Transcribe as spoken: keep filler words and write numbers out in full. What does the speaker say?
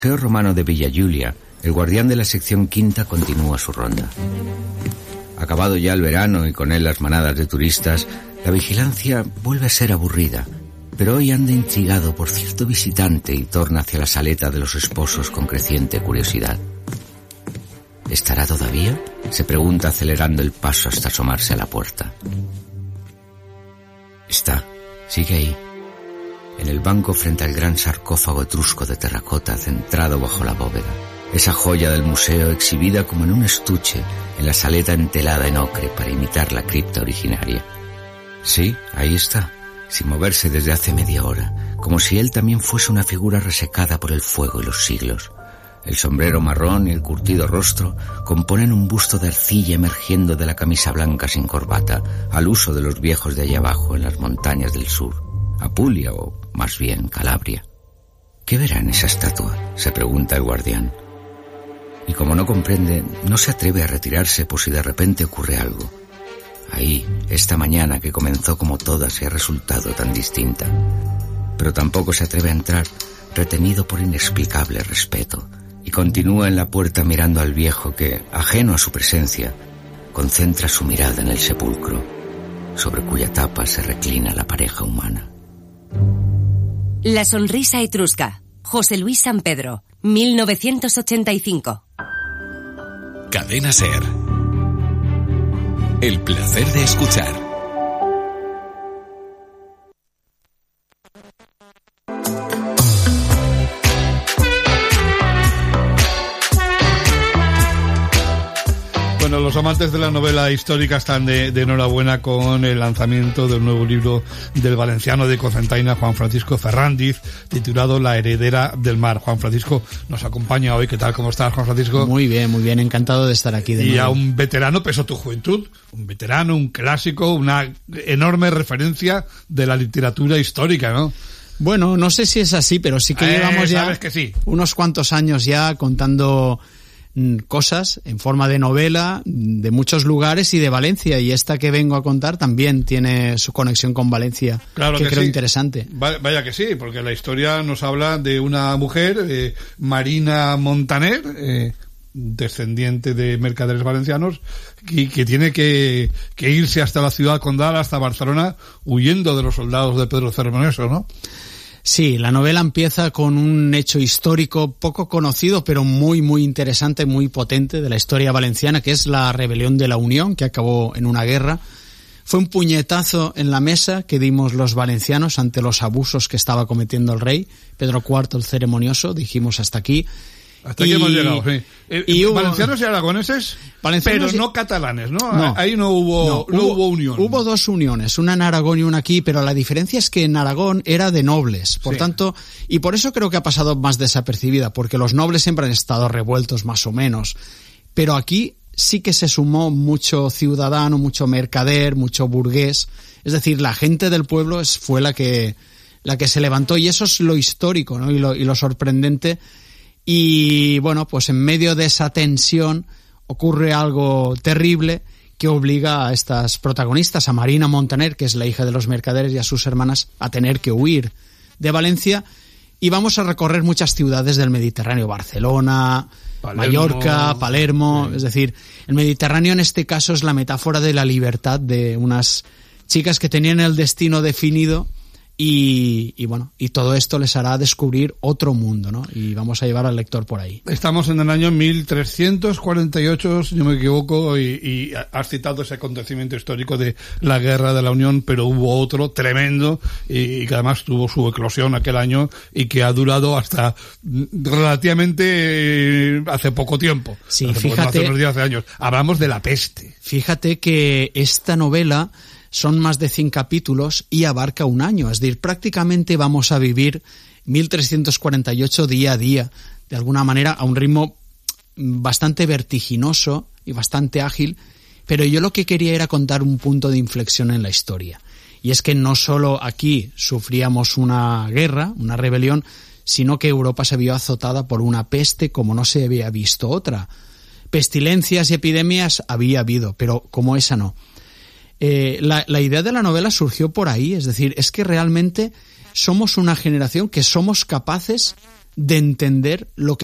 Museo Romano de Villa Giulia, el guardián de la sección quinta continúa su ronda. Acabado ya el verano y con él las manadas de turistas, la vigilancia vuelve a ser aburrida, pero hoy anda intrigado por cierto visitante y torna hacia la saleta de los esposos con creciente curiosidad. ¿Estará todavía?, se pregunta acelerando el paso hasta asomarse a la puerta. Está, sigue ahí, en el banco frente al gran sarcófago etrusco de terracota centrado bajo la bóveda. Esa joya del museo exhibida como en un estuche en la saleta entelada en ocre para imitar la cripta originaria. Sí, ahí está, sin moverse desde hace media hora, como si él también fuese una figura resecada por el fuego y los siglos. El sombrero marrón y el curtido rostro componen un busto de arcilla emergiendo de la camisa blanca sin corbata, al uso de los viejos de allá abajo en las montañas del sur, Apulia o, más bien, Calabria. ¿Qué verá en esa estatua?, se pregunta el guardián. Y como no comprende, no se atreve a retirarse por si de repente ocurre algo. Ahí, esta mañana que comenzó como todas y ha resultado tan distinta. Pero tampoco se atreve a entrar, retenido por inexplicable respeto, y continúa en la puerta mirando al viejo que, ajeno a su presencia, concentra su mirada en el sepulcro, sobre cuya tapa se reclina la pareja humana. La sonrisa etrusca, José Luis San Pedro, mil novecientos ochenta y cinco. Cadena SER. El placer de escuchar. Bueno, los amantes de la novela histórica están de, de enhorabuena con el lanzamiento del nuevo libro del valenciano de Cocentaina, Juan Francisco Ferrandiz, titulado La heredera del mar. Juan Francisco nos acompaña hoy. ¿Qué tal? ¿Cómo estás, Juan Francisco? Muy bien, muy bien. Encantado de estar aquí de nuevo. Y a un veterano, peso tu juventud, un veterano, un clásico, una enorme referencia de la literatura histórica, ¿no? Bueno, no sé si es así, pero sí que eh, llevamos ya sabes que sí. unos cuantos años ya contando cosas en forma de novela de muchos lugares y de Valencia, y esta que vengo a contar también tiene su conexión con Valencia, claro que, que creo sí. Interesante. Vaya que sí, porque la historia nos habla de una mujer, eh, Marina Montaner, eh, descendiente de mercaderes valencianos, y que tiene que, que irse hasta la ciudad condal, hasta Barcelona, huyendo de los soldados de Pedro Ceremonioso, ¿no? Sí, la novela empieza con un hecho histórico poco conocido, pero muy, muy interesante, muy potente de la historia valenciana, que es la rebelión de la Unión, que acabó en una guerra. Fue un puñetazo en la mesa que dimos los valencianos ante los abusos que estaba cometiendo el rey, Pedro cuarto el Ceremonioso. Dijimos hasta aquí. Hasta aquí y, hemos llegado, sí. Eh, y hubo, valencianos y aragoneses, valencianos pero y, no catalanes, ¿no? no Ahí no hubo, no, no hubo, hubo unión. Hubo dos uniones, una en Aragón y una aquí, pero la diferencia es que en Aragón era de nobles, por sí. tanto, y por eso creo que ha pasado más desapercibida, porque los nobles siempre han estado revueltos más o menos, pero aquí sí que se sumó mucho ciudadano, mucho mercader, mucho burgués, es decir, la gente del pueblo es, fue la que, la que se levantó, y eso es lo histórico, ¿no? Y lo, y lo sorprendente. Y bueno, pues en medio de esa tensión ocurre algo terrible que obliga a estas protagonistas, a Marina Montaner, que es la hija de los mercaderes, y a sus hermanas a tener que huir de Valencia. Y vamos a recorrer muchas ciudades del Mediterráneo, Barcelona, Palermo, Mallorca, Palermo, sí. Es decir, el Mediterráneo en este caso es la metáfora de la libertad de unas chicas que tenían el destino definido. Y, y bueno, y todo esto les hará descubrir otro mundo, ¿no? Y vamos a llevar al lector por ahí. Estamos en el año mil trescientos cuarenta y ocho, si no me equivoco, y, y has citado ese acontecimiento histórico de la Guerra de la Unión, pero hubo otro tremendo, y, y que además tuvo su eclosión aquel año, y que ha durado hasta relativamente hace poco tiempo. Sí, hace fíjate. Poco, hace unos diez años. Hablamos de la peste. Fíjate que esta novela son más de cien capítulos y abarca un año. Es decir, prácticamente vamos a vivir mil trescientos cuarenta y ocho día a día, de alguna manera a un ritmo bastante vertiginoso y bastante ágil, pero yo lo que quería era contar un punto de inflexión en la historia. Y es que no solo aquí sufríamos una guerra, una rebelión, sino que Europa se vio azotada por una peste como no se había visto otra. Pestilencias y epidemias había habido, pero como esa no. Eh, la, la idea de la novela surgió por ahí, es decir, es que realmente somos una generación que somos capaces de entender lo que